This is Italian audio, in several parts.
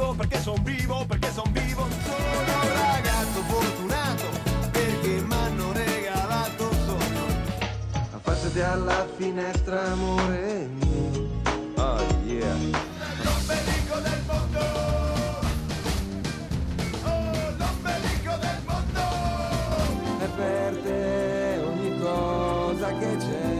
perché son vivo, perché son vivo. Sono un ragazzo fortunato perché m'hanno regalato un sogno. Affacciati alla finestra, amore mio. Oh yeah. L'ombelico del mondo, oh l'ombelico del mondo. È per te ogni cosa che c'è.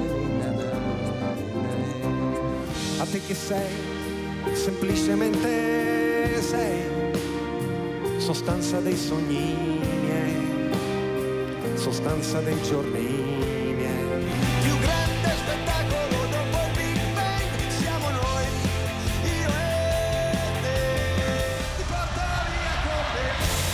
A te che sei, semplicemente sei sostanza dei sogni miei, sostanza dei giorni miei. Più grande spettacolo dopo il Big Bang siamo noi, io e te. Ti porto via con me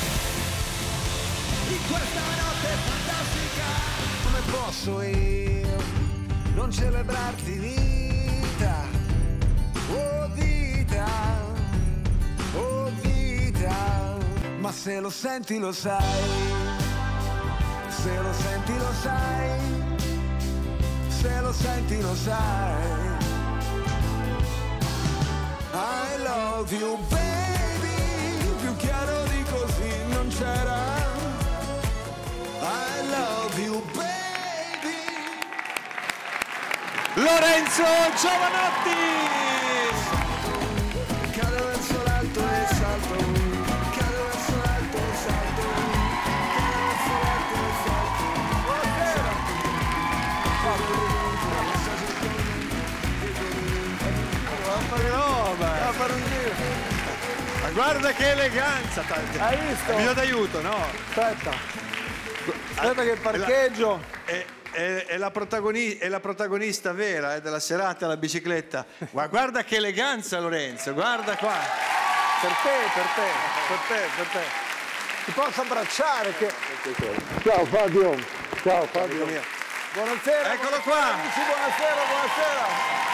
in questa notte fantastica. Come posso io non celebrarti vita? Oh vita, oh vita. Ma se lo senti lo sai, se lo senti lo sai, se lo senti lo sai. I love you baby, più chiaro di così non c'era. I love you baby. Lorenzo Giovanotti! Cado verso l'alto e salto, cado verso l'alto e salto, cado verso l'alto e salto. Roba! Ma guarda che eleganza! Hai visto? Bisogno d'aiuto, no? Aspetta. Aspetta che parcheggio. È la protagonista vera della serata alla bicicletta. Ma guarda che eleganza, Lorenzo, guarda qua. Per te. Ti posso abbracciare che... Ciao Fabio. Ciao Fabio. Buonasera. Eccolo buonasera, qua. Amici, buonasera.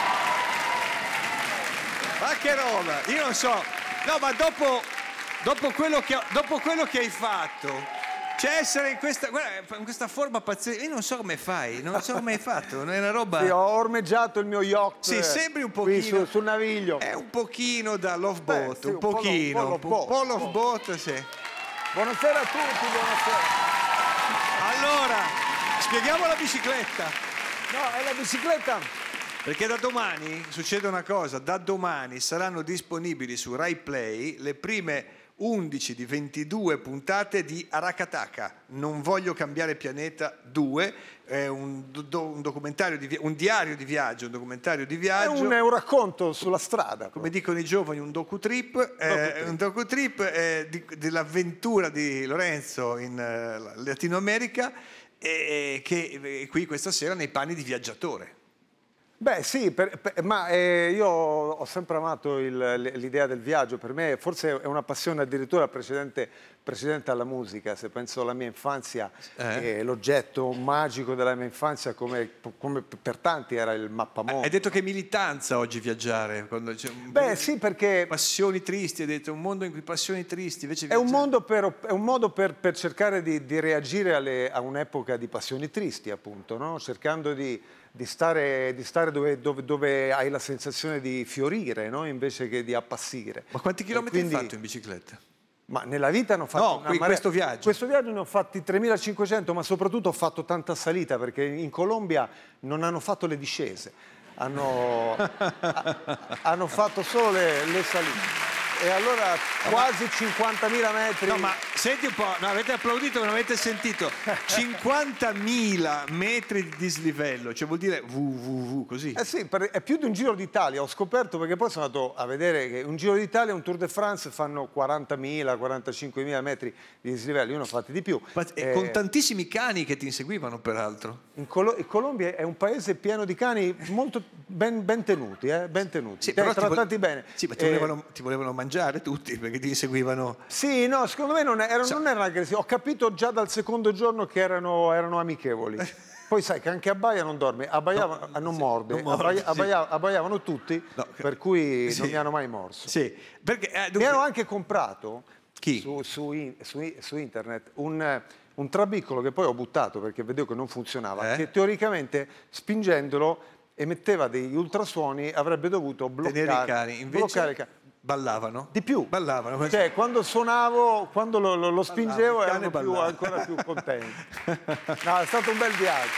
Ma che roba! Io non so. No, ma dopo quello che hai fatto. Cioè essere in questa forma pazzesca, io non so come fai, non so come hai fatto, non è una roba... Sì, ho ormeggiato il mio yacht. Sì, sembri un qui pochino... sul naviglio. È un pochino da Love Boat, sì, un pochino, un po' Love Boat, sì. Buonasera a tutti, buonasera. Allora, spieghiamo la bicicletta. No, è la bicicletta. Perché da domani succede una cosa, da domani saranno disponibili su Rai Play le prime 11 di 22 puntate di Arakataka, Non voglio cambiare pianeta 2, è un documentario un diario di viaggio, un documentario di viaggio. È un racconto sulla strada. Come dicono i giovani, un docutrip dell'avventura di Lorenzo in Latino America e che qui questa sera nei panni di viaggiatore. Beh sì, ma io ho sempre amato l'idea del viaggio, per me forse è una passione addirittura precedente alla musica, se penso alla mia infanzia, l'oggetto magico della mia infanzia come per tanti era il mappamondo. Hai detto che è militanza oggi viaggiare, quando c'è sì, perché passioni tristi, hai detto un mondo in cui passioni tristi, invece è un modo per cercare di reagire a un'epoca di passioni tristi, appunto, no? Cercando di stare dove hai la sensazione di fiorire, no? Invece che di appassire. Ma quanti chilometri hai fatto in bicicletta? Ma nella vita ne ho fatto una marea. Questo viaggio? Questo viaggio ne ho fatti 3.500, ma soprattutto ho fatto tanta salita, perché in Colombia non hanno fatto le discese, hanno fatto solo le salite. E allora quasi 50.000 metri. No, ma senti un po', no, avete applaudito, non avete sentito. 50.000 metri di dislivello, cioè vuol dire www, così. Eh sì, è più di un Giro d'Italia, ho scoperto, perché poi sono andato a vedere che un Giro d'Italia e un Tour de France fanno 40.000, 45.000 metri di dislivello, io ne ho fatti di più. Con tantissimi cani che ti inseguivano, peraltro. In Colombia è un paese pieno di cani molto ben tenuti, ben tenuti, Sì, però trattati bene. Sì, ma ti volevano mangiare tutti, perché ti inseguivano. Sì, no, secondo me non erano aggressivi. Ho capito già dal secondo giorno che erano amichevoli. Poi sai che anche Abbaia non dorme, non morde, abbaiavano tutti, per cui non mi hanno mai morso. Sì, perché mi hanno anche comprato su internet un trabicolo che poi ho buttato perché vedevo che non funzionava, che teoricamente spingendolo emetteva degli ultrasuoni, avrebbe dovuto bloccare i cani. Ballavano? Di più. Ballavano. Cioè, quando suonavo, quando lo spingevo, il cane erano ballava. ancora più contenti. No, è stato un bel viaggio.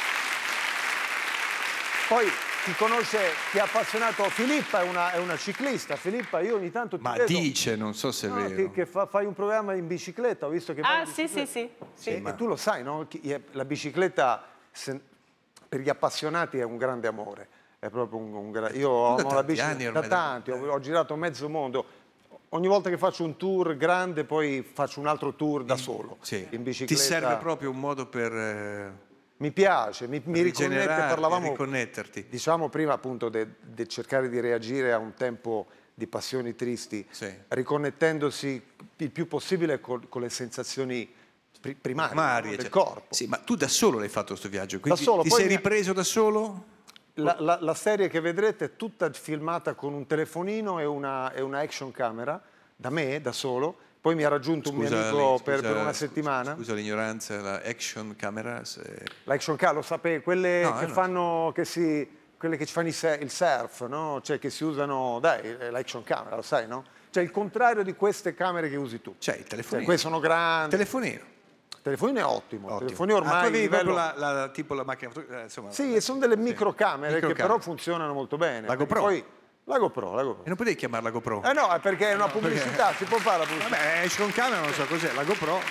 Poi chi conosce, chi è appassionato, Filippa è una ciclista. Filippa, io ogni tanto ti Ma vedo, dice, non so se è no, vero. che fai un programma in bicicletta, ho visto che vai in Sì, sì, bicicletta. sì. E tu lo sai, no? La bicicletta per gli appassionati è un grande amore. È proprio io da amo la tanti bicicletta anni da ormai, tanti, ho girato mezzo mondo. Ogni volta che faccio un tour grande, poi faccio un altro tour da solo. Sì. In bicicletta. Ti serve proprio un modo per Mi piace, mi riconnette, rigenerarti, parlavamo, riconnetterti. diciamo prima appunto di cercare di reagire a un tempo di passioni tristi, Sì. riconnettendosi il più possibile con le sensazioni primarie, no? Del cioè. corpo. Sì, ma tu da solo l'hai fatto questo viaggio? Quindi solo, ti poi sei mi- ripreso da solo? La serie che vedrete è tutta filmata con un telefonino e una action camera, da me, da solo. Poi mi ha raggiunto un mio amico per una settimana. Scusa l'ignoranza, la action camera. L'action camera, lo sapete, quelle No, che no. fanno, quelle che ci fanno il surf, no? Cioè che si usano, dai, l'action camera, lo sai, no? Cioè il contrario di queste camere che usi tu. Cioè il telefonino. Queste sono grandi. Telefonino. Il telefonino è ottimo. Il Ottimo. telefonino ormai tu avevi livello- proprio tipo la macchina insomma. Sì, sono delle microcamere che Microcamere. però funzionano molto bene. La perché GoPro? Poi, la GoPro. E non potevi chiamarla GoPro? No, è perché è una pubblicità, si può fare la pubblicità. Vabbè, action camera non so cos'è, la GoPro.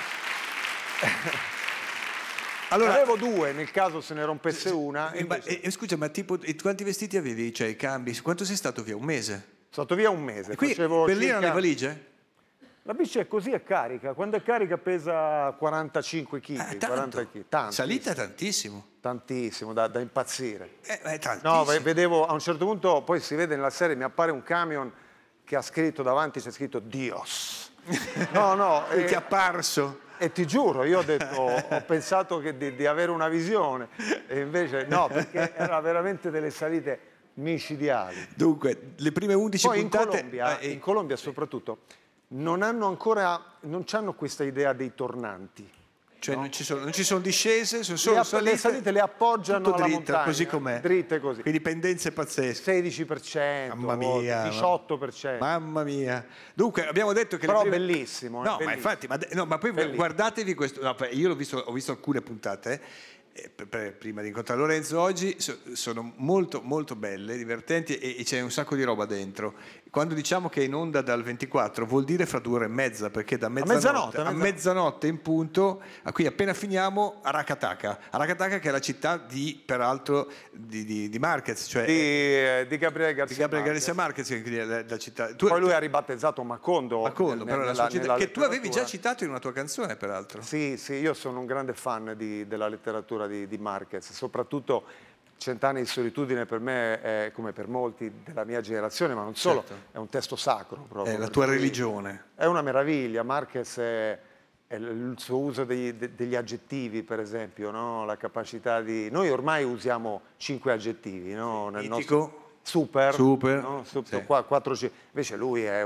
Allora, Avevo due, nel caso se ne rompesse una. scusa, ma tipo quanti vestiti avevi? Cioè i cambi? Quanto sei stato via? Un mese? Sono stato via un mese. E qui facevo per lì erano le circa- valigie? La bici è così, è carica. Quando è carica pesa 45 kg. 40 kg. Tanto. Salita tantissimo. Tantissimo, da impazzire. È tantissimo. No, vedevo a un certo punto, poi si vede nella serie, mi appare un camion che ha scritto davanti, c'è scritto Dios. No, Ti è apparso. e ti giuro, io ho pensato di avere una visione, e invece no, perché erano veramente delle salite micidiali. Dunque, le prime 11 Poi puntate... in Colombia soprattutto non c'hanno questa idea dei tornanti. Cioè non ci sono discese, sono solo salite. Le salite le appoggiano tutto alla dritta, montagna, così com'è. dritte così. Quindi pendenze pazzesche. 16%, Mamma mia. 18%. Mamma mia. Dunque, abbiamo detto che... Però le prime- bellissimo. No, ma bellissimo. infatti, ma poi Bellissimo. guardatevi questo. No, io ho visto alcune puntate prima di incontrare Lorenzo oggi, sono molto molto belle, divertenti e c'è un sacco di roba dentro. Quando diciamo che è in onda dal 24 vuol dire fra 2 ore e mezza, perché da a mezzanotte in punto, qui appena finiamo Aracataca che è la città peraltro di Marquez, cioè Di Gabriele Garcia Marquez, che è la città. Poi lui ha ribattezzato Macondo, Però la sua città, che tu avevi già letteratura. citato in una tua canzone, peraltro. Sì, io sono un grande fan della letteratura di Marquez, soprattutto Cent'anni di solitudine per me è, come per molti della mia generazione, ma non solo, Certo. è un testo sacro proprio. È la per tua cui religione. È una meraviglia. Marquez è il suo uso degli aggettivi, per esempio, no? La capacità di... Noi ormai usiamo 5 aggettivi, no? Nel Mitico. nostro... Super, no? sì. 4, invece lui è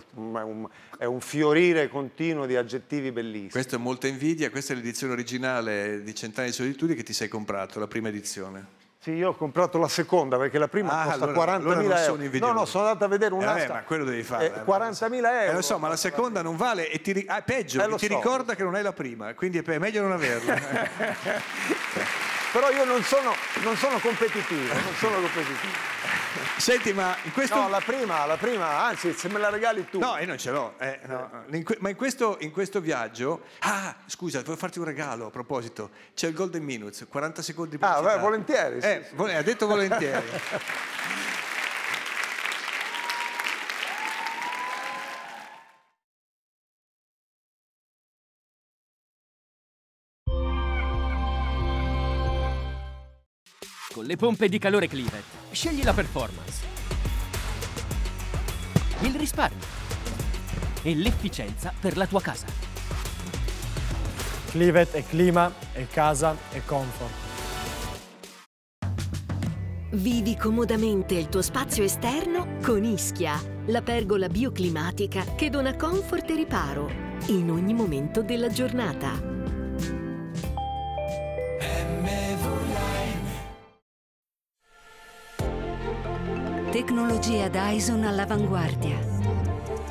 un fiorire continuo di aggettivi bellissimi. Questo è molta invidia, questa è l'edizione originale di Cent'anni di solitudine che ti sei comprato, la prima edizione. Sì, io ho comprato la seconda perché la prima costa 40.000 non euro. sono invidioso. No, sono andato a vedere un'asta. Ma quello devi fare. 40.000 euro. Lo so, ma la seconda non vale e peggio, lo ti so. ricorda che non hai la prima, quindi è meglio non averla. Però io non sono competitivo, Senti, ma in questo... No, la prima, anzi, se me la regali tu. No, io non ce l'ho. Ma in questo viaggio... Ah, scusa, devo farti un regalo a proposito. C'è il Golden Minutes, 40 secondi di pubblicità. Volentieri. Sì. Ha detto volentieri. Con le pompe di calore Clivet scegli la performance, il risparmio e l'efficienza per la tua casa. Clivet è clima, è casa, è comfort. Vivi comodamente il tuo spazio esterno con Ischia, la pergola bioclimatica che dona comfort e riparo in ogni momento della giornata. Tecnologia Dyson all'avanguardia.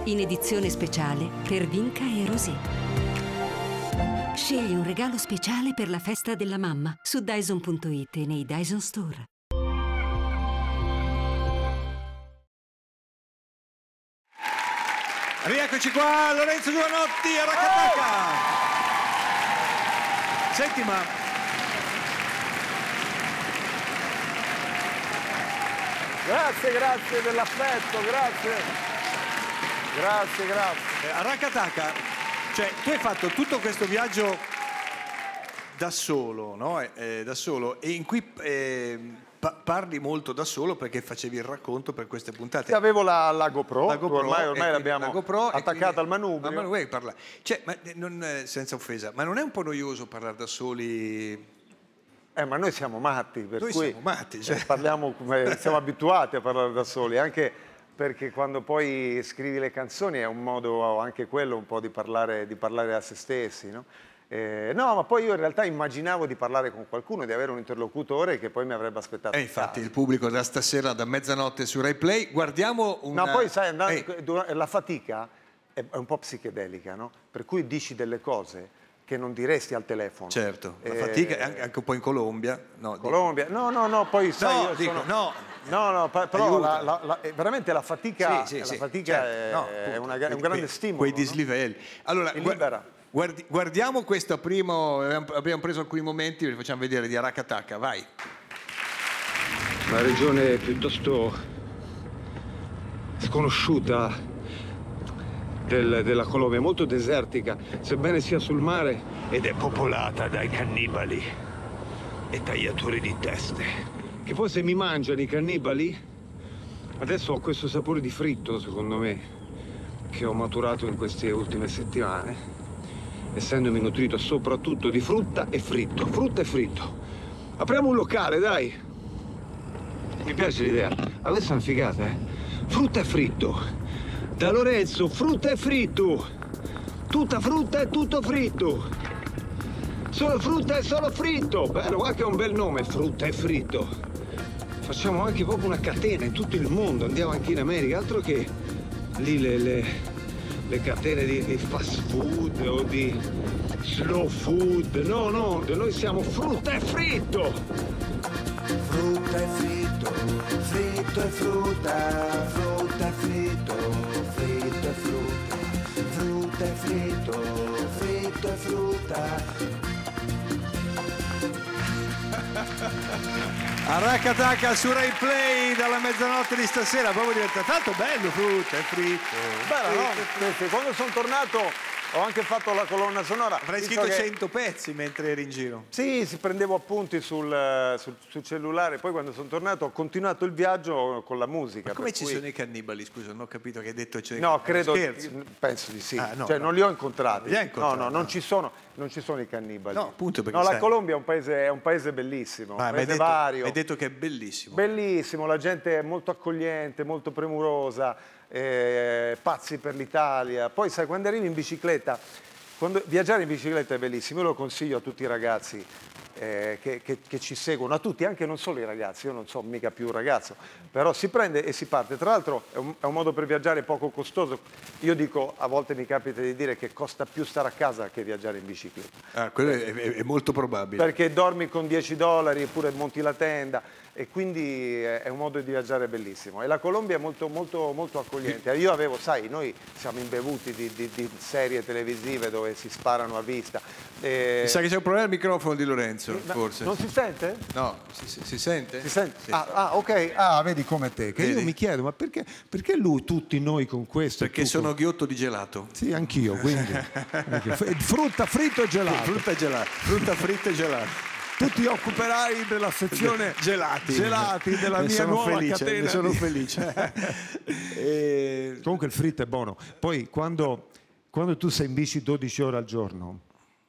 in edizione speciale per Vinca e Rosé. Scegli un regalo speciale per la festa della mamma su Dyson.it e nei Dyson Store. Rieccoci qua, Lorenzo Giovanotti a Racatacca. Senti, ma Grazie dell'affetto, grazie. a Racatacca, cioè tu hai fatto tutto questo viaggio da solo, no? Da solo, e in cui parli molto da solo perché facevi il racconto per queste puntate. Avevo la GoPro, ormai l'abbiamo la GoPro, attaccata al manubrio. Ma non vuoi parlare? Cioè, senza offesa, ma non è un po' noioso parlare da soli? Ma noi siamo matti, per Noi cui siamo matti, cioè. parliamo come siamo abituati a parlare da soli, anche perché quando poi scrivi le canzoni è un modo anche quello un po' di parlare a se stessi, no? No, ma poi io in realtà immaginavo di parlare con qualcuno, di avere un interlocutore che poi mi avrebbe aspettato. E infatti il pubblico da stasera, da mezzanotte su Rai Play, guardiamo una... No, poi sai, la fatica è un po' psichedelica, no? Per cui dici delle cose che non diresti al telefono. Certo, la fatica anche un po' in Colombia. No, Colombia, no, poi sai, io sono... No, però veramente la fatica, Sì. è un grande stimolo. Quei dislivelli. Allora, libera. guardiamo questo primo, abbiamo preso alcuni momenti, vi facciamo vedere di Aracataca, vai. Una regione piuttosto sconosciuta della Colombia, molto desertica, sebbene sia sul mare, ed è popolata dai cannibali e tagliatori di teste. Che poi se mi mangiano i cannibali, adesso ho questo sapore di fritto, secondo me, che ho maturato in queste ultime settimane, essendomi nutrito soprattutto di frutta e fritto. Apriamo un locale, dai! Mi piace l'idea. Questa è una figata, eh? Frutta e fritto. Da Lorenzo, frutta e fritto. Tutta frutta e tutto fritto. Solo frutta e solo fritto. Bello, guarda che è un bel nome, frutta e fritto. Facciamo anche proprio una catena in tutto il mondo. Andiamo anche in America, altro che lì le catene di fast food o di slow food. No, noi siamo frutta e fritto. Frutta e fritto, fritto e frutta, frutta e fritto, fritto e frutta, frutta e fritto, fritto e frutta. Aracataca su Rai Play dalla mezzanotte di stasera, proprio diventa tanto bello, frutta e fritto. Bello, no? Perché quando sono tornato ho anche fatto la colonna sonora. Avrai scritto 100 pezzi mentre eri in giro. Sì, prendevo appunti sul cellulare, poi quando sono tornato ho continuato il viaggio con la musica. Ma come ci sono i cannibali? Scusa, non ho capito che hai detto. No, credo, scherzo. penso di sì. No, cioè, non li ho incontrati. Li hai incontrati? No, non ci sono i cannibali. No, appunto perché la Colombia è un paese bellissimo, un paese vario. Hai detto che è bellissimo. Bellissimo, la gente è molto accogliente, molto premurosa, pazzi per l'Italia. Poi sai, quando arrivi in bicicletta, viaggiare in bicicletta è bellissimo, io lo consiglio a tutti i ragazzi che ci seguono, a tutti, anche non solo i ragazzi, io non sono mica più un ragazzo, però si prende e si parte. Tra l'altro è un modo per viaggiare poco costoso. Io dico, a volte mi capita di dire che costa più stare a casa che viaggiare in bicicletta. Quello è molto probabile. Perché dormi con $10 eppure monti la tenda, e quindi è un modo di viaggiare bellissimo. E la Colombia è molto, molto, molto accogliente. Io sai, noi siamo imbevuti di serie televisive dove si sparano a vista. Mi sa che c'è un problema al microfono di Lorenzo, forse. Non si sente? No, si sente? Si sente? Sì. Ok. Vedi come te, che Vedi? io mi chiedo, ma perché tutti noi con questo? Perché sono ghiotto di gelato. Sì, anch'io, quindi. Frutta, fritto e gelato. Frutta fritta e gelato. Tu ti occuperai della sezione gelati della mia nuova catena. Ne sono felice. Comunque il fritto è buono. Poi quando tu sei in bici 12 ore al giorno,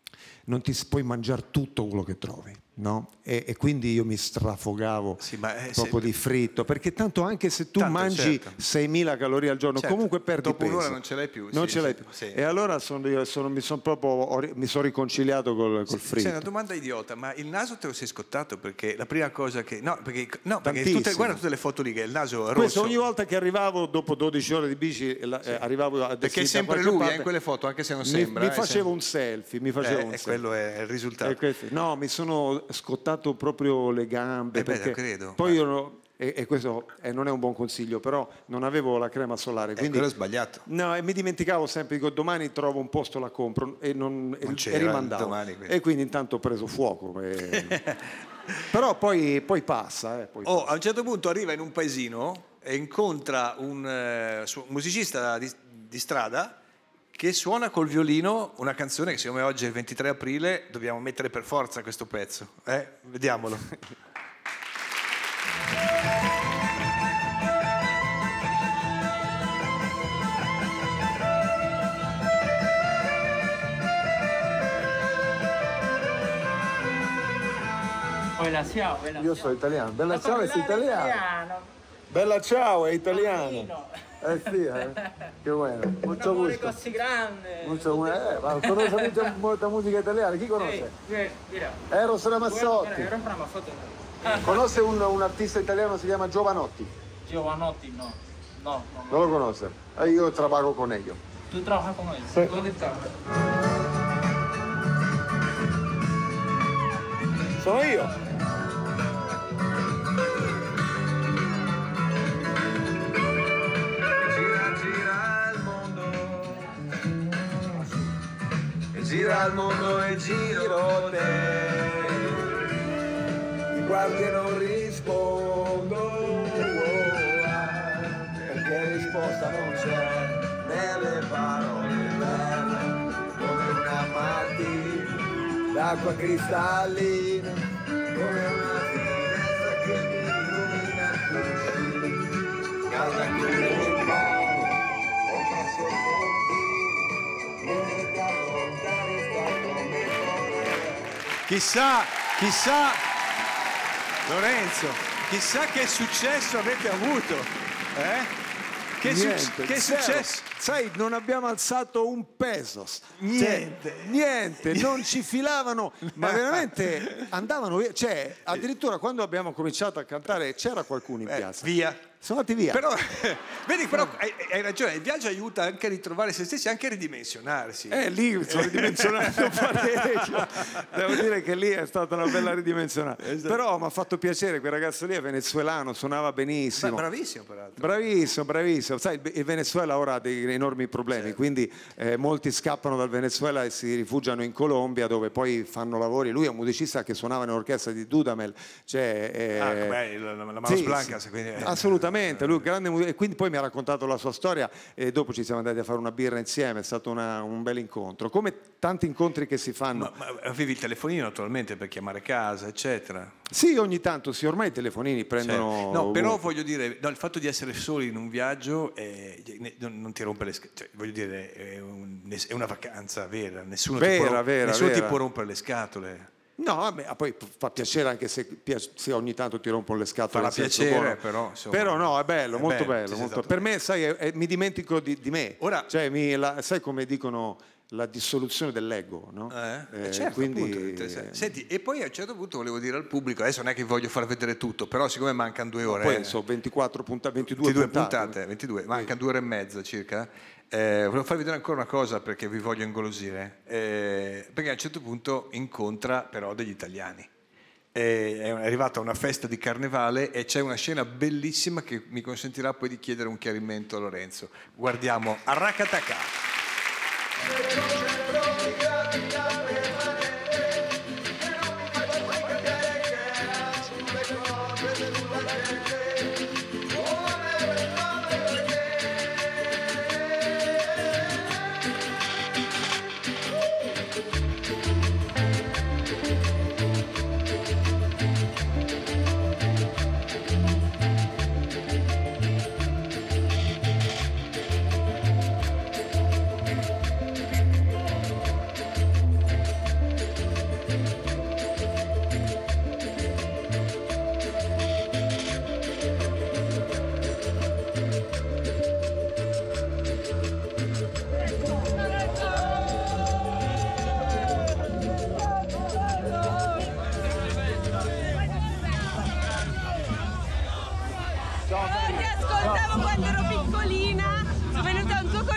non ti puoi mangiare tutto quello che trovi, no? E quindi io mi strafogavo proprio di fritto, perché tanto anche se tu mangi 6.000 calorie al giorno, comunque perdi dopo peso. un'ora non ce l'hai più. Non ce l'hai più. Sì. E allora mi sono riconciliato col fritto. C'è una domanda idiota, ma il naso te lo sei scottato? Perché la prima cosa che... perché guarda tutte le foto lì che il naso rosso. Questo ogni volta che arrivavo dopo 12 ore di bici, arrivavo a perché è sempre lui in quelle foto, anche se non sembra. Mi facevo un selfie, e quello è il risultato. No, mi sono scottato proprio le gambe, perché credo. poi io e questo non è un buon consiglio, però non avevo la crema solare, quindi quello è sbagliato. No, e mi dimenticavo sempre, dico domani trovo un posto, la compro e rimandavo. Domani, e quindi intanto ho preso fuoco. Però poi passa. A un certo punto arriva in un paesino e incontra un musicista di strada che suona col violino una canzone che siccome oggi è il 23 aprile dobbiamo mettere per forza questo pezzo. Vediamolo. Io sono italiano. Bella ciao è italiano. Bella ciao è italiano. Sì, che bueno. Mucho gusto. Così grande. Mucho bueno. Ma conosce molta musica italiana? Chi conosce? Eros Ramazzotti. Conosce un artista italiano, si chiama Giovanotti. Giovanotti, no. No. Non lo conosce? Io trabajo con ellos. ¿Tú trabajas con ellos? Sí. ¿Dónde estás? Sono io. Gira il mondo e giro te, Mi guardi e non rispondo, perché risposta non c'è nelle parole belle, come una matti d'acqua cristallina, come una finestra che mi illumina così, calda come un mare, o passo Chissà, Lorenzo, chissà che successo avete avuto, Che è successo? Sai, non abbiamo alzato un peso. Niente. Non ci filavano, ma veramente andavano via. Cioè, addirittura quando abbiamo cominciato a cantare c'era qualcuno in piazza. Via. Sono andati via. Però, vedi, hai ragione, il viaggio aiuta anche a ritrovare se stessi, anche a ridimensionarsi. Lì sono ridimensionato parecchio. Devo dire che lì è stata una bella ridimensionata. Esatto. Però mi ha fatto piacere, quel ragazzo lì è venezuelano, suonava benissimo. Bravissimo, peraltro. Bravissimo. Sai, il Venezuela ora ha dei enormi problemi, quindi molti scappano dal Venezuela e si rifugiano in Colombia, dove poi fanno lavori. Lui è un musicista che suonava nell'orchestra di Dudamel. La Manos Blancas. Quindi, assolutamente. Lui grande, e quindi poi mi ha raccontato la sua storia e dopo ci siamo andati a fare una birra insieme, è stato un bel incontro, come tanti incontri che si fanno. Ma avevi il telefonino naturalmente per chiamare casa, eccetera? Sì, ogni tanto sì, ormai i telefonini prendono... No, però voglio dire, il fatto di essere soli in un viaggio non ti rompe le scatole, cioè, voglio dire, è una vacanza vera, nessuno ti può rompere le scatole. No, poi fa piacere anche se ogni tanto ti rompono le scatole. Farà piacere, però insomma, però no, è bello, molto bello. Molto. Per me, sai, mi dimentico di me. Ora, cioè, sai come dicono la dissoluzione dell'ego, no? Certo, quindi... appunto. Senti, e poi a un certo punto volevo dire al pubblico, adesso non è che voglio far vedere tutto, però siccome mancano 2 ore... Poi so, 22 puntate. 22, mancano 2 ore e mezza circa. Volevo farvi vedere ancora una cosa perché vi voglio ingolosire, perché a un certo punto incontra però degli italiani. È arrivata a una festa di carnevale e c'è una scena bellissima che mi consentirà poi di chiedere un chiarimento a Lorenzo. Guardiamo Arracatacà.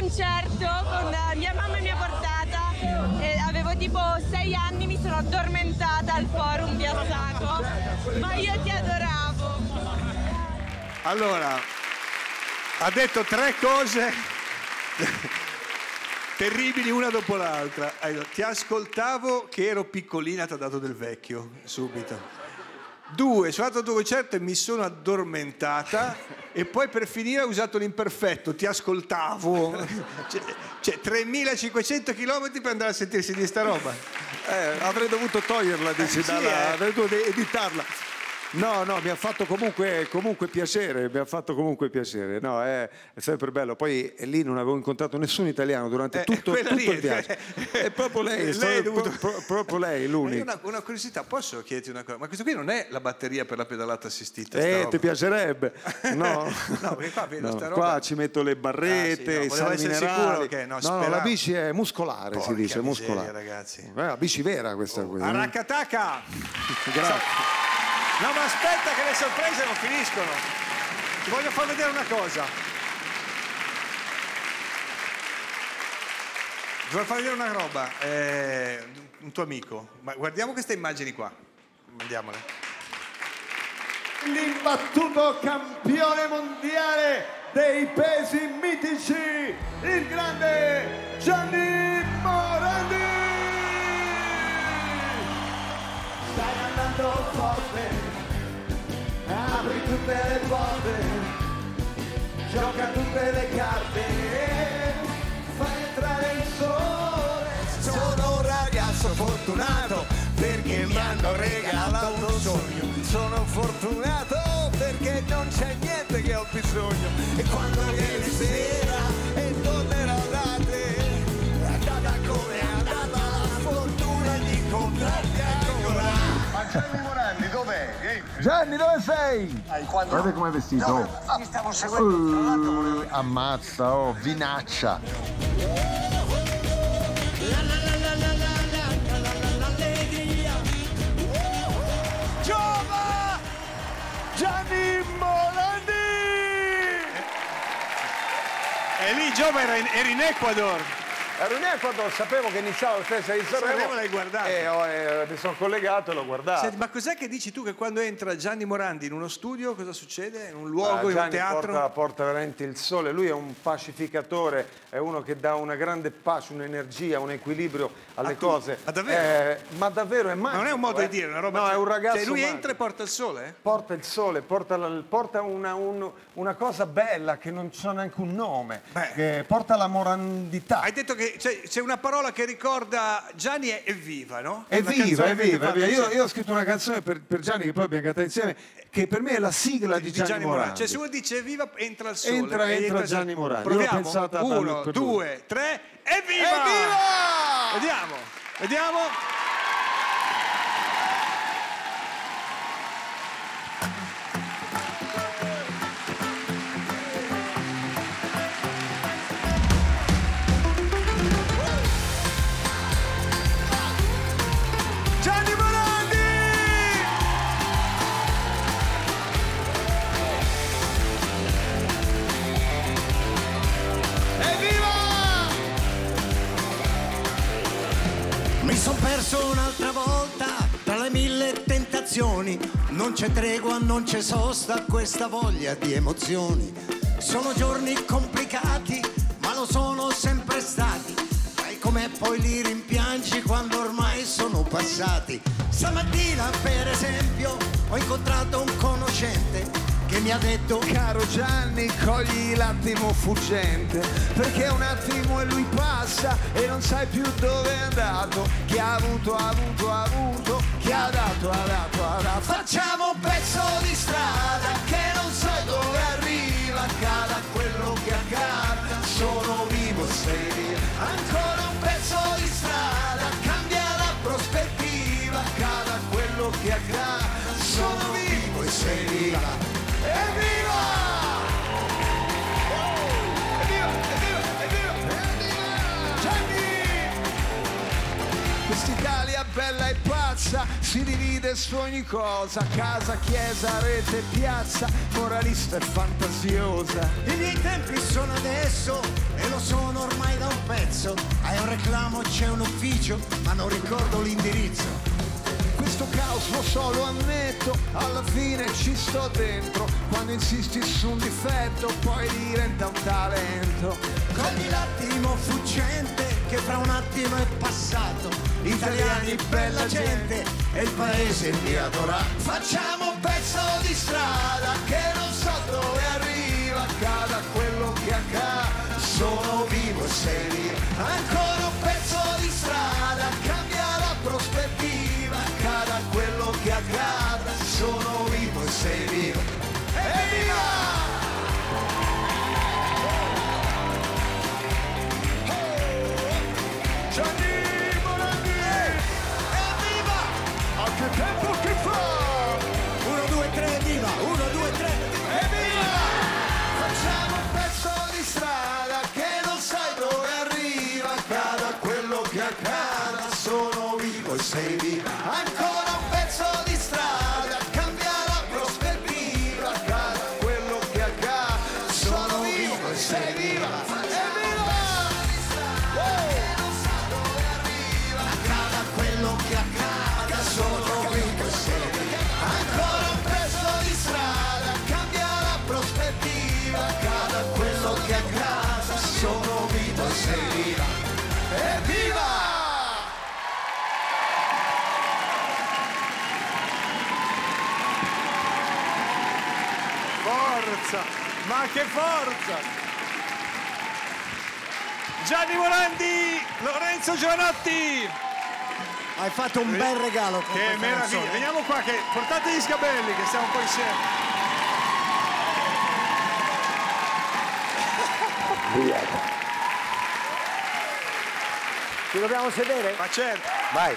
concerto con mia mamma mi ha portata e avevo tipo 6 anni, mi sono addormentata al forum di Assago, ma io ti adoravo. Allora, ha detto 3 cose terribili una dopo l'altra. Allora, ti ascoltavo che ero piccolina, ti ha dato del vecchio, subito. 2, sono andato al tuo concerto e mi sono addormentata e poi per finire ho usato l'imperfetto, ti ascoltavo. Cioè 3.500 km per andare a sentirsi di sta roba. Avrei dovuto toglierla, dici, sì, avrei dovuto editarla. No, mi ha fatto comunque piacere, no, è sempre bello. Poi lì non avevo incontrato nessun italiano durante tutto il viaggio. È proprio lei, proprio lei, l'unico. Una curiosità, posso chiederti una cosa? Ma questo qui non è la batteria per la pedalata assistita? Ti piacerebbe? No, no, perché qua vedo sta roba. Qua ci metto le barrette, i sali minerali. No, la bici è muscolare, porca si dice, miseria, muscolare. Ragazzi. La bici vera questa. Arakataka! Grazie. No, ma aspetta che le sorprese non finiscono. Ti voglio far vedere una cosa. Ti voglio far vedere una roba. Un tuo amico. Ma guardiamo queste immagini qua. Andiamole. L'imbattuto campione mondiale dei pesi mitici, il grande Gianni Morandi. Stai andando forte, apri tutte le porte, gioca tutte le carte, fai entrare il sole. Sono un ragazzo fortunato perché mi hanno regalato un sogno. Sono fortunato perché non c'è niente che ho bisogno. E quando viene sera e tornerò da te, è andata come è andata la fortuna di incontrarti ancora. Ma Gianni Morandi dov'è? Gianni, dove sei? Guarda com'è vestito. Ti stavo seguendo. Ammazza, vinaccia. Giova! Gianni Morandi! E lì Giova eri in Ecuador. Ero in Ecuador, sapevo che iniziava la festa di Sanremo. L'hai guardato. Mi sono collegato e l'ho guardato. Senti, ma cos'è che dici tu che quando entra Gianni Morandi in uno studio, cosa succede? In un luogo, in un teatro? Porta veramente il sole. Lui è un pacificatore, è uno che dà una grande pace, un'energia, un equilibrio alle cose. Ma davvero? Ma davvero è magico. Ma non è un modo di dire, una roba. No, è un ragazzo. Cioè lui magico. entra e porta il sole? Porta il sole, porta una cosa bella che non c'ha neanche un nome. Che porta la morandità. Hai detto che c'è una parola che ricorda Gianni è evviva, no? Evviva. Io ho scritto una canzone per Gianni che poi abbiamo cantato insieme, che per me è la sigla di Gianni Morandi. Cioè se uno dice evviva entra il sole. Entra Gianni Morandi. Proviamo? Io l'ho pensata 1, 2, 3, evviva! Vediamo. Gianni Morandi! Evviva! Mi son perso un'altra volta tra le 1000 tentazioni. Non c'è tregua, non c'è sosta, questa voglia di emozioni. Sono giorni complicati, ma lo sono sempre stati. Sai com'è, poi li rimpiangi quando ormai sono passati. Stamattina, per esempio, ho incontrato un conoscente che mi ha detto: caro Gianni, cogli l'attimo fuggente, perché un attimo e lui passa e non sai più dove è andato. Chi ha avuto, chi ha dato. facciamo un pezzo di strada che non sai dove arriva, accada quello che accada, sono vivo e sei via. Ancora un pezzo di strada, cambia la prospettiva, accada quello che accada, sono vivo e sei via. Evviva! Quest'Italia bella e pazza si divide su ogni cosa, casa, chiesa, rete, piazza, moralista e fantasiosa. I miei tempi sono adesso e lo sono ufficio, ma non ricordo l'indirizzo. Questo caos lo so, lo ammetto, alla fine ci sto dentro. Quando insisti su un difetto poi diventa un talento. Cogli l'attimo fuggente che fra un attimo è passato. Italiani, bella gente e il paese mi adora. Facciamo un pezzo di strada che non so dove arriva. Accada quello che accada, sono vivo e sei vivo. Ancora un pezzo di strada, cambia la prospettiva. Accada quello che accada, sono vivo e sei vivo. Evviva! Gianni Morandi! Evviva! A che tempo che fa? 1, 2, 3, evviva! 1, 2, 3, evviva! Facciamo un pezzo di strada che non sai dove arriva. Accada quello che accada, sono vivo e sei viva. Ancora un pezzo di strada, cambia la prospettiva. Accada quello che accada, sono vivo e sei viva. Accada quello che accada, sono vivo e sei vivo. Ancora un pezzo di strada, cambia la prospettiva. Accada quello che accada, sono vivo e sei viva. Evviva! Forza, ma che forza! Gianni Morandi, Lorenzo Giovanotti. Hai fatto un bel regalo con Che questa meraviglia. canzone. Veniamo qua, che portate gli sgabelli, che stiamo un po' insieme. Ci dobbiamo sedere? Ma certo. Vai.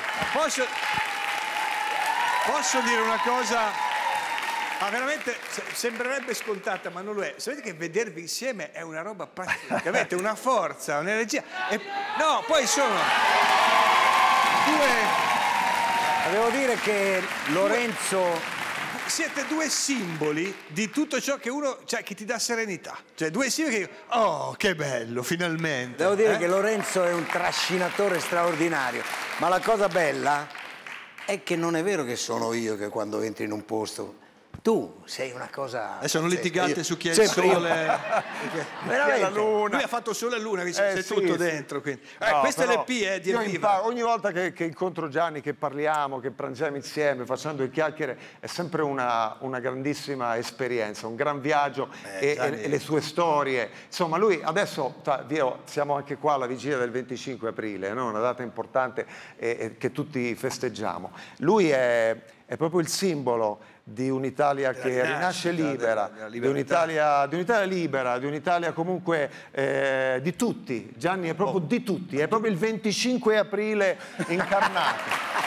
Posso dire una cosa? Ma veramente sembrerebbe scontata, ma non lo è. Sapete che vedervi insieme è una roba pazzesca. Avete una forza, un'energia. No, poi sono due. Devo dire che Lorenzo. Siete due simboli di tutto ciò che uno, cioè, che ti dà serenità. Cioè, due simboli che. Oh, che bello, finalmente. Devo dire che Lorenzo è un trascinatore straordinario. Ma la cosa bella è che non è vero che sono io che quando entri in un posto. Tu sei una cosa. Adesso non litigate su chi è il sempre io. sole. Veramente. La luna. Lui ha fatto solo la luna, c'è tutto dentro. Quindi. No, Questa è però l'EP, di io Evviva. ogni volta che incontro Gianni, che parliamo, che pranziamo insieme, facendo due chiacchiere, è sempre una grandissima esperienza, un gran viaggio e le sue storie. Insomma, lui adesso, siamo anche qua alla vigilia del 25 aprile, no? Una data importante che tutti festeggiamo. Lui è proprio il simbolo di un'Italia che rinasce libera, di un'Italia libera, di un'Italia comunque di tutti. Gianni è proprio di tutti, è proprio il 25 aprile incarnato.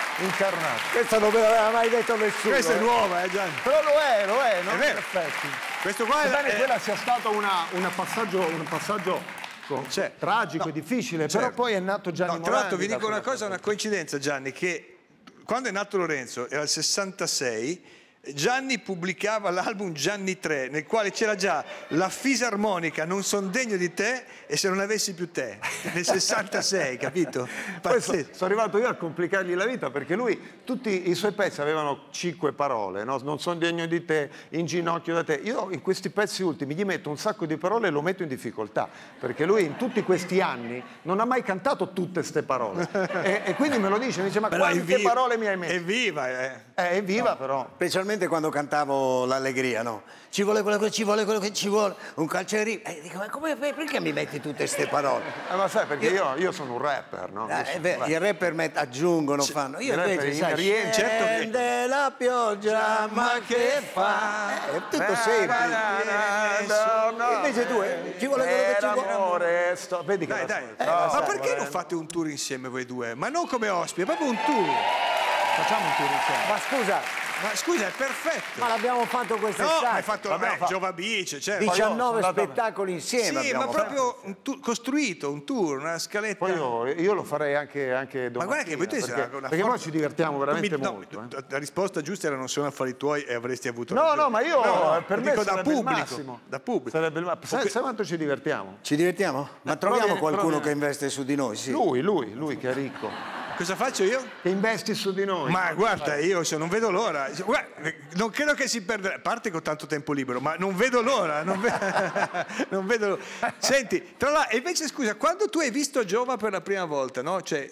Questo non me l'aveva mai detto nessuno. Questa è nuova, Gianni. Però lo è, no? È vero. In effetti. Questo qua Sebbene quella sia stato un passaggio tragico e difficile, però poi è nato Gianni Morandi. Tra l'altro vi dico una cosa, una coincidenza, Gianni, che quando è nato Lorenzo, era il 66, Gianni pubblicava l'album Gianni 3, nel quale c'era già la fisarmonica Non son degno di te e se non avessi più te, nel 66, capito? Poi sono arrivato io a complicargli la vita, perché lui, tutti i suoi pezzi avevano 5 parole, no? Non sono degno di te, in ginocchio da te. Io in questi pezzi ultimi gli metto un sacco di parole e lo metto in difficoltà, perché lui in tutti questi anni non ha mai cantato tutte queste parole e quindi me lo dice, mi dice ma però quante parole mi hai messo? Evviva! Evviva no, però. Specialmente quando cantavo l'allegria, no? Ci vuole quello che ci vuole, quello che ci vuole, un calcieri. Dico, ma come, perché mi metti tutte queste parole? Ma sai, perché io sono un rapper, no? I rapper aggiungono, fanno. Io invece, sai, scende la pioggia, ma che fa? È tutto semplice. Invece tu, ci vuole quello che ci vuole. Vedi che dai. Ma perché non fate un tour insieme voi due? Ma non come ospiti, proprio un tour. Facciamo un tour insieme. Ma scusa, è perfetto. Ma l'abbiamo fatto quest'estate. No, hai fatto Giova Beach, certo. 19 spettacoli insieme. Sì, ma proprio costruito un tour, una scaletta. Poi io lo farei anche domattina. Ma guarda che voi perché poi ci divertiamo veramente molto. La risposta giusta era non sono affari tuoi e avresti avuto No, ma io per me dico sarebbe da pubblico, il massimo. Da pubblico. Sai quanto ci divertiamo? Ci divertiamo? Ma troviamo qualcuno che investe su di noi, sì. Lui che è ricco. Cosa faccio io? Che investi su di noi. Ma guarda, io non vedo l'ora. Guarda, non credo che si perderà. A parte che ho tanto tempo libero, ma non vedo l'ora. Non vedo l'ora. Senti, tra l'altro, invece scusa, quando tu hai visto Giova per la prima volta, no? Cioè,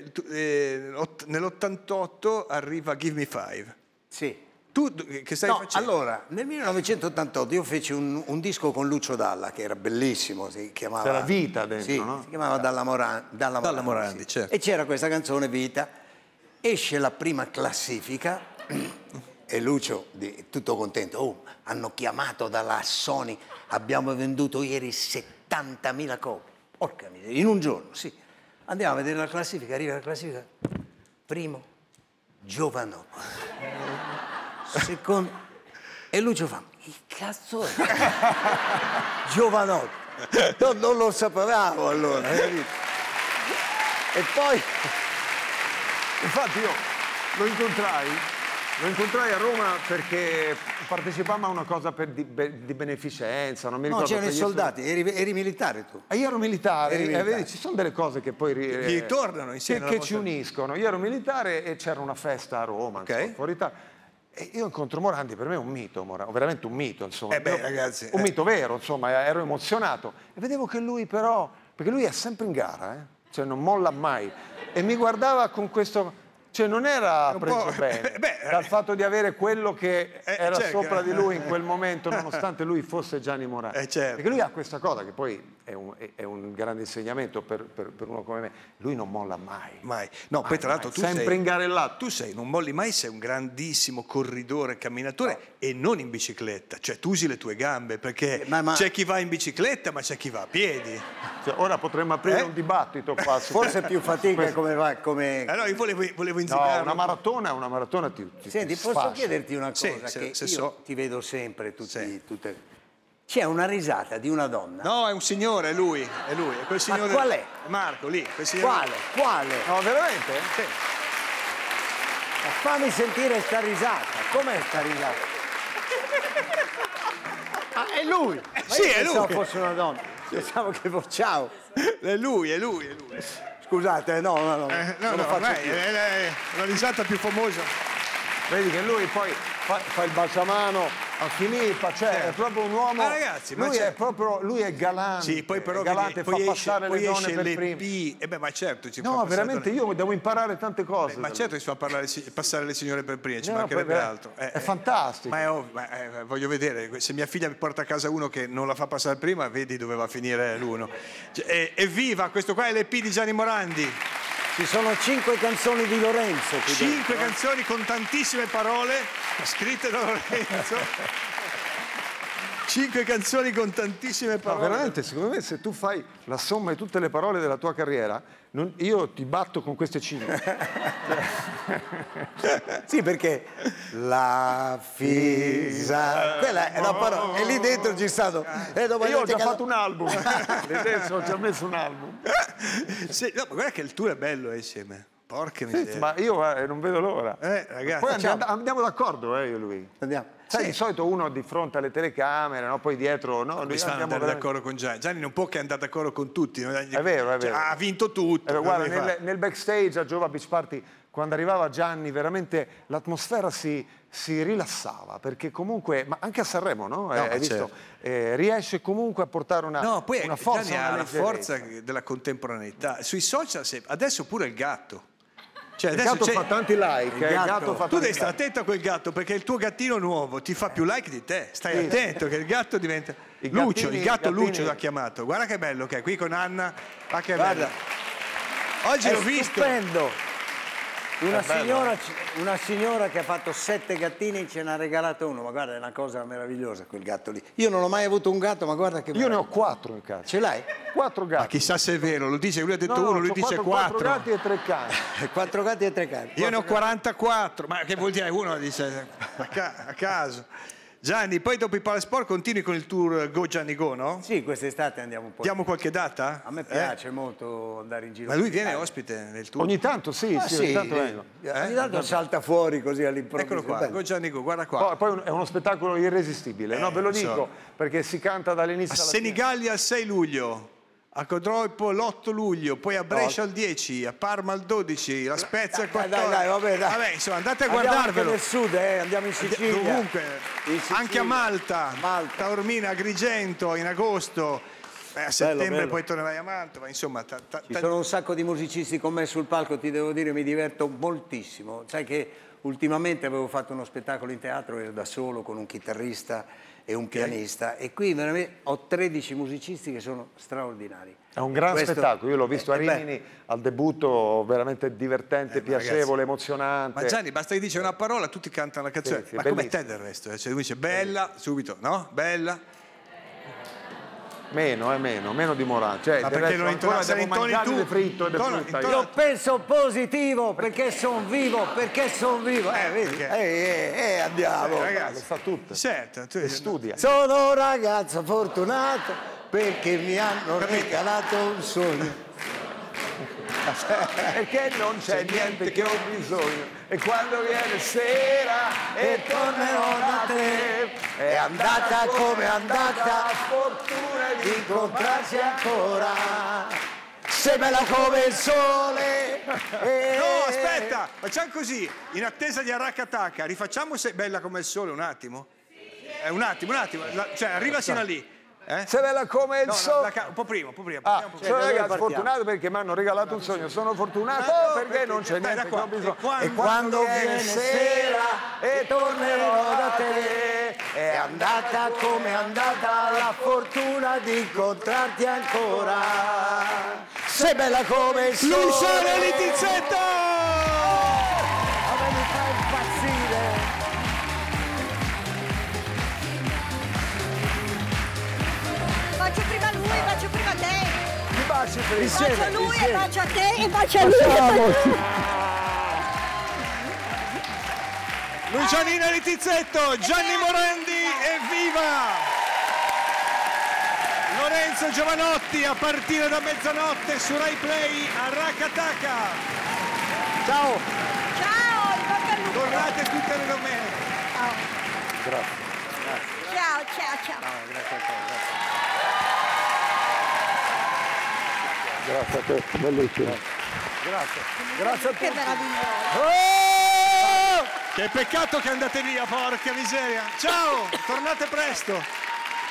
nell'88 arriva Give Me Five. Sì. Tu che stai facendo? Allora, nel 1988 io feci un disco con Lucio Dalla, che era bellissimo, si chiamava... C'era Vita dentro, sì, no? si chiamava Dalla Morandi, sì. Certo. E c'era questa canzone, Vita, esce la prima classifica e Lucio, tutto contento, oh, hanno chiamato dalla Sony, abbiamo venduto ieri 70.000 copie, porca miseria, in un giorno, sì. Andiamo a vedere la classifica, arriva la classifica, primo, Giovanotti. Secondo, e Lucio fa, che cazzo è? Giovanotti. Non lo sapevamo allora. E poi, infatti io lo incontrai a Roma perché partecipammo a una cosa di beneficenza, non mi ricordo. No, c'erano i soldati, eri militare tu. Io ero militare, vedi, ci sono delle cose che poi ritornano insieme che ci uniscono. Io ero militare e c'era una festa a Roma, insomma, fuori Italia. E io incontro Morandi, per me è un mito, veramente un mito, insomma. Ragazzi, un mito vero, insomma, ero emozionato. E vedevo che lui però, perché lui è sempre in gara, cioè non molla mai. E mi guardava con questo, cioè non era preso bene dal fatto di avere quello che era sopra di lui in quel momento, nonostante lui fosse Gianni Morandi. Certo. Perché lui ha questa cosa che poi è un grande insegnamento per uno come me. Lui non molla mai. No, poi tra l'altro tu sempre ingarellato. Tu non molli mai, sei un grandissimo corridore, camminatore e non in bicicletta. Cioè tu usi le tue gambe, perché c'è chi va in bicicletta, ma c'è chi va a piedi. Cioè, ora potremmo aprire un dibattito qua. Forse più fatica come va. Allora io volevo No, una maratona ti Senti, posso sfascia. chiederti una cosa che io ti vedo sempre, tutte... C'è una risata di una donna. No, è un signore, è lui. È quel signore. Ma qual è? Marco, lì. Quel signore. Quale? No, veramente? Sì. Ma fammi sentire sta risata. Com'è sta risata? Ah, è lui! Ma sì, io è lui. Pensavo fosse una donna. Pensavo che fosse... Ciao. È lui. Scusate, no, non lo faccio più. È la risata più famosa. Vedi che lui poi fa il baciamano a Filippa, cioè è proprio un uomo. Ragazzi, lui è galante. Sì, poi però galante, fa passare le donne per prime. Ma certo, no, veramente io devo imparare tante cose. Ma certo che si fa passare le signore per prime, ci mancherebbe altro. È fantastico. Ma è ovvio, voglio vedere, se mia figlia mi porta a casa uno che non la fa passare prima, vedi dove va a finire l'uno. Evviva, questo qua è l'EP di Gianni Morandi. Ci sono 5 canzoni di Lorenzo. 5 canzoni con tantissime parole scritte da Lorenzo. 5 canzoni con tantissime parole. No, veramente, secondo me, se tu fai la somma di tutte le parole della tua carriera, io ti batto con queste 5. Sì, perché la fisa, quella è una parola, e lì dentro ci stato. Io ho già fatto un album. Adesso ho già messo un album. Sì, no, ma guarda che il tour è bello insieme. Porca miseria. Ma io non vedo l'ora. Ragazzi. Poi andiamo d'accordo, io e lui. Andiamo. Sai, di solito uno di fronte alle telecamere, no? Poi dietro, no? Noi stiamo andando d'accordo con Gianni. Gianni non può che andare d'accordo con tutti. No? È vero. Ha vinto tutto. Guarda, nel backstage a Giova Beach Party, quando arrivava Gianni, veramente l'atmosfera si rilassava, perché comunque, ma anche a Sanremo, no? Hai visto? Riesce comunque a portare una forza. Gianni ha la forza della contemporaneità. Sui social, adesso pure il gatto. Cioè, il gatto fa tanti like. Tu devi stare attento a quel gatto, perché il tuo gattino nuovo ti fa più like di te. Stai attento che il gatto diventa... Lucio, il gatto Lucio l'ha chiamato. Guarda che bello che è, qui con Anna. Ah, che bello. Oggi l'ho visto. Stupendo. Una signora che ha fatto 7 gattini ce n'ha regalato uno, ma guarda, è una cosa meravigliosa quel gatto lì. Io non ho mai avuto un gatto, ma guarda che... Io ne ho 4 in casa. Ce l'hai? 4 gatti. Ma chissà se è vero, lo dice, lui ha detto uno, lui dice 4. 4 gatti e 3 cani. 4 gatti e 3 cani. Io ne ho 44, ma che vuol dire? Uno dice a caso. Gianni, poi dopo i Palasport continui con il tour Go Gianni Go, no? Sì, quest'estate andiamo un po'. Diamo qualche data? A me piace molto andare in giro. Ma lui viene ospite nel tour? Ogni tanto sì, ogni tanto vengo. Ogni tanto salta fuori così all'improvviso. Eccolo qua, Go Gianni Go, guarda qua. Poi è uno spettacolo irresistibile, no? Ve lo dico, perché si canta dall'inizio alla fine. Senigallia il 6 luglio. a Codroipo l'8 luglio, poi a Brescia il 10, a Parma il 12, la Spezia il 14. Dai, vabbè, insomma, andate a Andiamo guardarvelo. anche nel sud, andiamo in Sicilia. Dovunque, In Sicilia. anche a Malta, Taormina, Agrigento in agosto. A settembre bello. poi tornerai a Mantova, insomma. Ci sono un sacco di musicisti con me sul palco, ti devo dire, mi diverto moltissimo. Sai che ultimamente avevo fatto uno spettacolo in teatro, ero da solo con un chitarrista e un pianista, e qui veramente ho 13 musicisti che sono straordinari. È un gran Questo- spettacolo, io l'ho visto a Rimini al debutto, veramente divertente, piacevole, ragazzi. emozionante. Ma Gianni, basta che dice una parola, tutti cantano la canzone. Sì, Ma come bellissimo. te del resto? Cioè, lui dice bella, subito, no? Bella. Meno di Morano. Cioè, Ma del perché resto lo ancora intoni- se devo intoni mangiare tu? il fritto e le Intona- frutta. intona- Io penso positivo perché sono vivo, vedi? Andiamo. Ragazzi, Le sa tutte. certo, tu Studia. Sono un ragazzo fortunato perché mi hanno regalato un sogno. Perché non c'è niente che ho bisogno. E quando viene sera E tornerò da te. È andata come è andata, la fortuna di incontrarci ancora. Sei bella come il sole. No, aspetta, facciamo così, in attesa di Arracataca, rifacciamo se bella come il sole un attimo? Un attimo, cioè arriva sino a lì. Sei bella come il No, sole. un po' prima. Sono ragazzo fortunato perché mi hanno regalato un sogno. Sono fortunato perché non c'è niente che ho bisogno. E quando viene sera e tornerò da te. È andata come è andata, la fortuna di incontrarti ancora. Sei bella come il sole. Luciano Littizzetto! A me mi fa impazzire. Bacio prima lui, bacio prima te. Ti baci per Bacio lui e bacio a te e bacio a lui. e bacio a te. Lucianina Littizzetto, Gianni Morandi, evviva! Lorenzo Giovanotti a partire da mezzanotte su Rai Play a Arracataca. Ciao! Ciao, in bocca al lupo. Tornate tutte le domeniche. Grazie. Ciao. Grazie a te. Grazie a te, bellissimo. Grazie a Che tutti. meraviglioso. Che peccato che andate via, porca miseria. Ciao, tornate presto.